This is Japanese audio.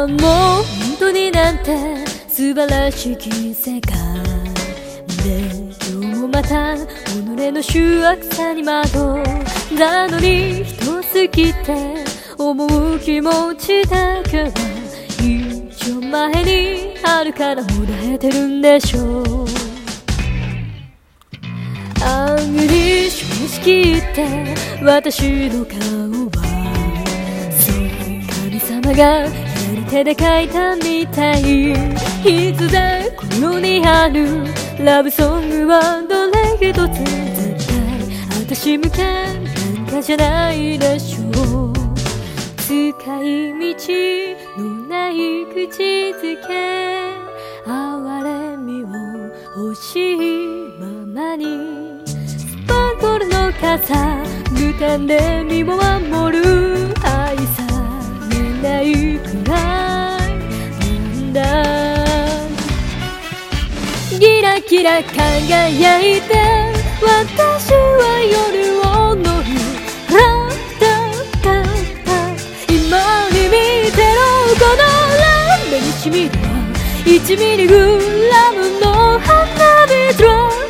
もう本当になんて素晴らしき世界で、今日もまた己の醜悪さに惑なのに人好きって思う気持ちだけは一丁前にあるからもだえてるんでしょう。あんぐり正直言って私の顔はそう神様が左手で描いたみたい。いつだこのにあるラブソングはどれ一つ絶対私向けなんかじゃないでしょう。使い道のない口づけ哀れみを欲しいままにスパークルの傘無点で身を守る愛されないくらいなんだ。ギラギラ輝いて私は夜を乗るラッタタタ今に見てろこのラ目にしみる1ミリグラムの花火ドロッ